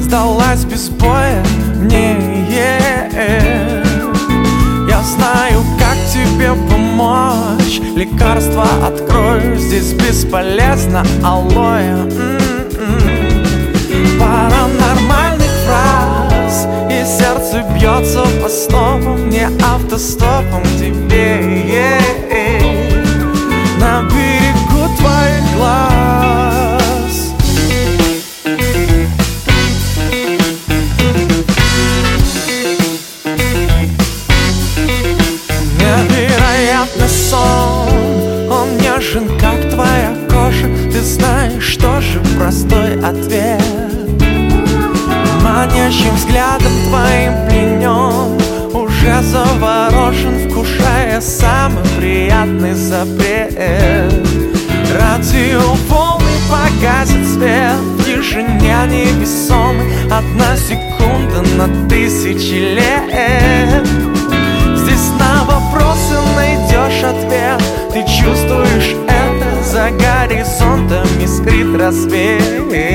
сдалась без боя мне. Я знаю, как тебе помочь. Лекарство открою, здесь бесполезно алоэ. Пара нормальных фраз, и сердце бьется по стопам, не автостопом к тебе. На берегу твоих глаз. Невероятный сон, он нежен, как твоя кожа. Ты знаешь, что же простой ответ. Манящим взглядом твоим пленен, уже заворожен, вкушая самый приятный запрет. Радиоволны погасит свет, в тишине невесомый, одна секунда на 1000 лет. Здесь на вопросы найдешь ответ, ты чувствуешь это, за горизонтом искрит рассвет.